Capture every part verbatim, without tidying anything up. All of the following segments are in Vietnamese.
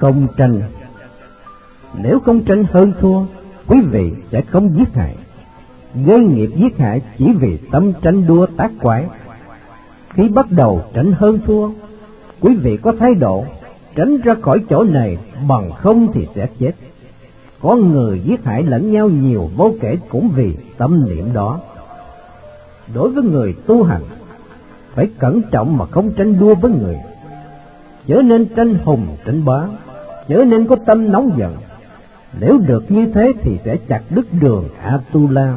Không tranh. Nếu không tranh hơn thua, quý vị sẽ không giết hại. Gây nghiệp giết hại chỉ vì tâm tranh đua tác quái. Khi bắt đầu tranh hơn thua, quý vị có thái độ tránh ra khỏi chỗ này, bằng không thì sẽ chết. Có người giết hại lẫn nhau nhiều vô kể cũng vì tâm niệm đó. Đối với người tu hành, phải cẩn trọng mà không tranh đua với người. Chớ nên tranh hùng tranh bá, chớ nên có tâm nóng giận. Nếu được như thế thì sẽ chặt đứt đường Atula.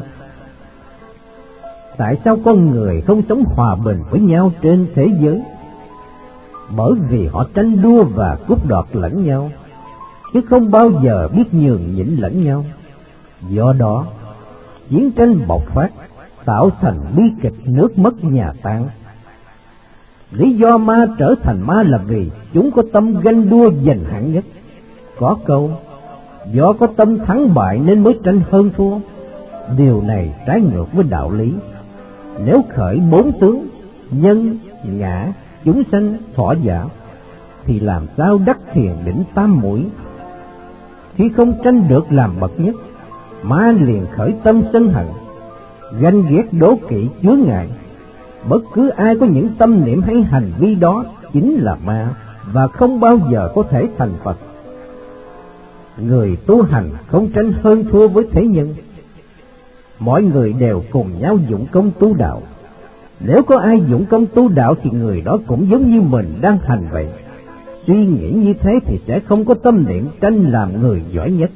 Tại sao con người không sống hòa bình với nhau trên thế giới? Bởi vì họ tranh đua và cướp đoạt lẫn nhau, chứ không bao giờ biết nhường nhịn lẫn nhau. Do đó, chiến tranh bộc phát, tạo thành bi kịch nước mất nhà tan. Lý do ma trở thành ma là vì chúng có tâm ganh đua giành hạng nhất. Có câu, do có tâm thắng bại nên mới tranh hơn thua. Điều này trái ngược với đạo lý. Nếu khởi bốn tướng, nhân, ngã, chúng sanh, thọ giả, thì làm sao đắc thiền định tam muội? Khi không tranh được làm bậc nhất, ma liền khởi tâm sân hận, ganh ghét đố kỵ chướng ngại. Bất cứ ai có những tâm niệm hay hành vi đó chính là ma, và không bao giờ có thể thành Phật. Người tu hành không tranh hơn thua với thế nhân. Mọi người đều cùng nhau dụng công tu đạo. Nếu có ai dụng công tu đạo thì người đó cũng giống như mình đang hành vậy. Suy nghĩ như thế thì sẽ không có tâm niệm tranh làm người giỏi nhất.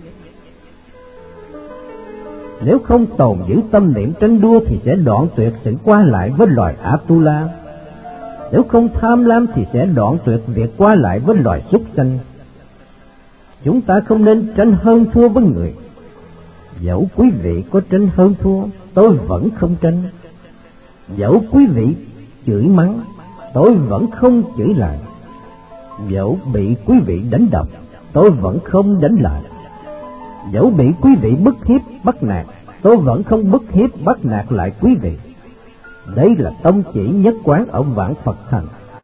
Nếu không tồn giữ tâm niệm tranh đua thì sẽ đoạn tuyệt sự qua lại với loài Atula. Nếu không tham lam thì sẽ đoạn tuyệt việc qua lại với loài súc sanh. Chúng ta không nên tranh hơn thua với người. Dẫu quý vị có tranh hơn thua, tôi vẫn không tranh. Dẫu quý vị chửi mắng, tôi vẫn không chửi lại. Dẫu bị quý vị đánh đập, tôi vẫn không đánh lại. Dẫu bị quý vị bức hiếp bắt nạt, tôi vẫn không bức hiếp bắt nạt lại quý vị. Đây là tông chỉ nhất quán ở vạn Phật thành.